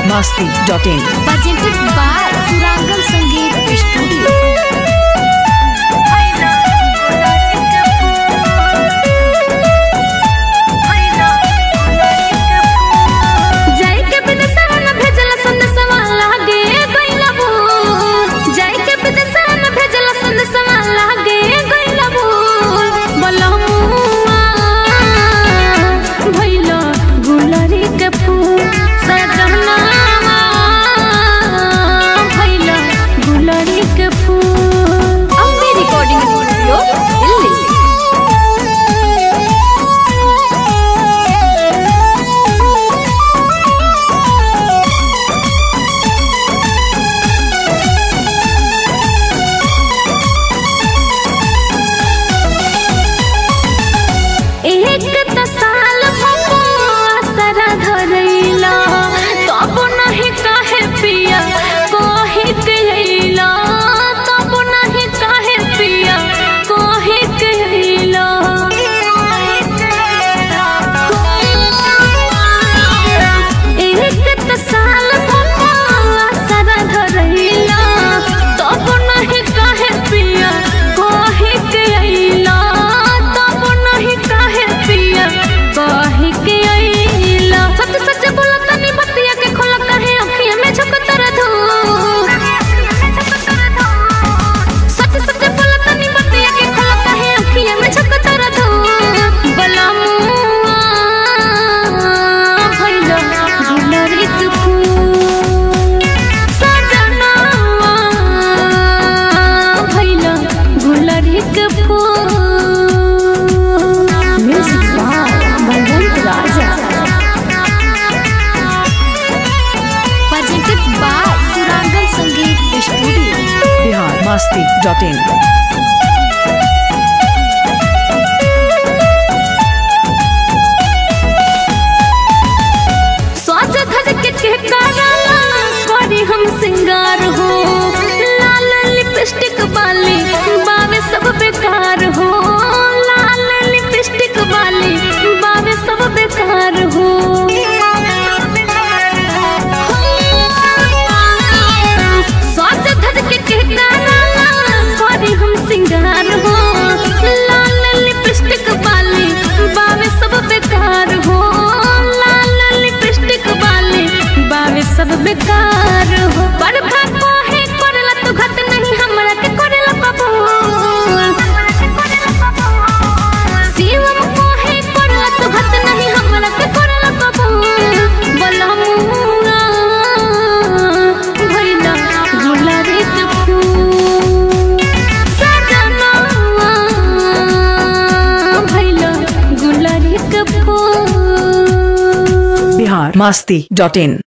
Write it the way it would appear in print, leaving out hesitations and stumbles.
biharmasti.in presented by Surangal Sangeet Studio. biharmasti.in हम सिंगार हो लाल लिपस्टिक वाली बावे सब बेकार हो लाल लिपस्टिक वाली बावे सब बेकार हो सोच धज के हम सिंगार हो लाल लिपस्टिक वाली बावे सब बेकार हो लाल लिपस्टिक वाली बावे सब बेकार हो पर भागो है करला तू घट नहीं हमरा के करला कबूल सीवम को है करला तू घट नहीं हमरा के करला कबूल बलमुआ भइला गुलारी के फूल सजना भइला गुलारी के फूल biharmasti.in